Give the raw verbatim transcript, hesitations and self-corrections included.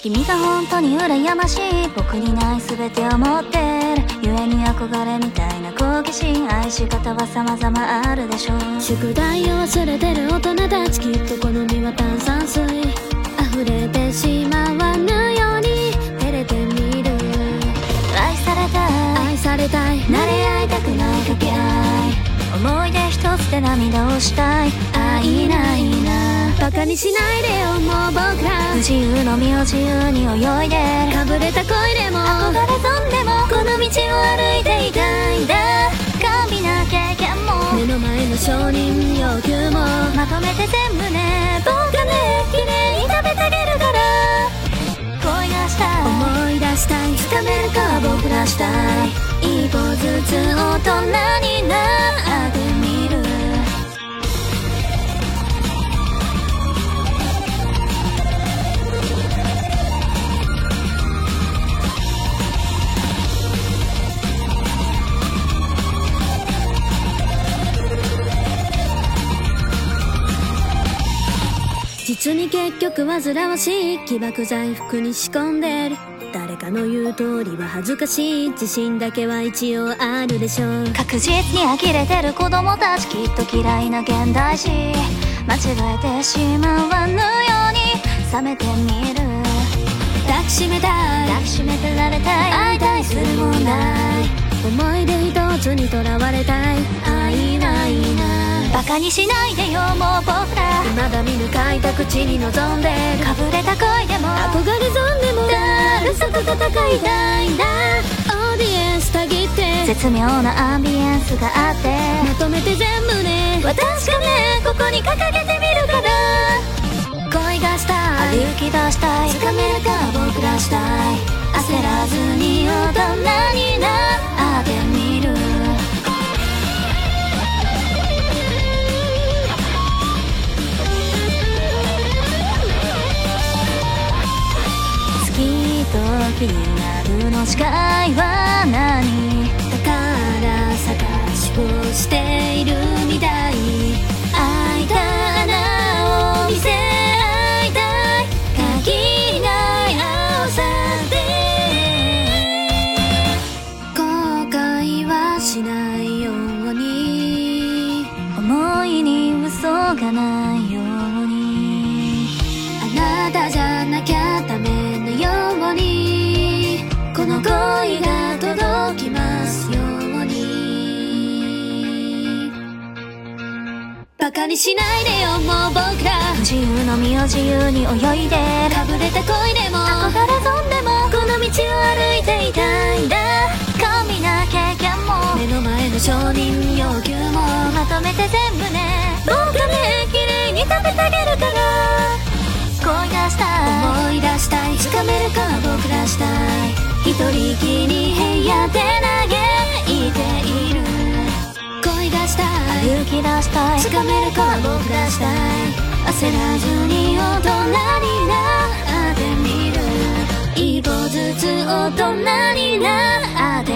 君が本当に羨ましい。僕にない全てを持ってる。故に憧れみたいな好奇心。愛し方は様々あるでしょう。 宿題を忘れてる大人たち、きっと好みは炭酸水。溢れてしまわぬように照れてみる。 愛されたい、 愛されたい、 慣れ合いたくない掛け合い。思い出一つで涙をしたい。愛ないな、 バカにしないでよもう僕ら。 不自由の身を自由に泳いでる。 かぶれた恋でも憧れ損でもこの道を歩いていたいんだ。過敏な経験も目の前の承認要求もまとめて全部ね。僕がね、綺麗に食べてあげるから。恋がしたい、 思い出したい、 掴めるか僕らしたい。一歩ずつ大人になってみる。 実に結局煩わしい起爆剤服に仕込んでる。誰かの言う通りは恥ずかしい。自信だけは一応あるでしょう。 確実に呆れてる子供たち、きっと嫌いな現代史。間違えてしまわぬように冷めてみる。 抱きしめたい、 抱きしめてられたい。相対する問題、 思い出一つにとらわれたい。愛ないな、 バカにしないでよもう僕ら。 まだ見ぬ開拓地に望んでる。 かぶれた恋でも憧れ損でもだるさと戦いたいんだ。 オーディエンスたぎって絶妙なアンビエンスがあって、 まとめて全部ね。 私がね、ここに掲げてみるから。 恋がしたい、 歩き出したい、掴めるか僕らしたい。焦らずに大人になってみる。好きと気になるの違いは何？ だから探しをしているみたい。 開いた穴を見せ合いたい。限りない青さで後悔はしないように、 思いに嘘がないように。 あなたじゃなきゃダメなように、この恋が届きますように。バカにしないでよもう僕ら。 不自由の身を自由に泳いでる。 かぶれた恋でも憧れ損でもこの道を歩いていたいんだ。過敏な経験も目の前の承認要求もまとめて全部ね。僕がね、綺麗に食べてあげるから。恋がしたい、 思い出したい、 掴めるか僕らしたい。一人きり部屋で嘆いている。 恋がしたい、 歩き出したい、 掴めるか僕らしたい。 焦らずに大人になってみる。一歩ずつ大人になって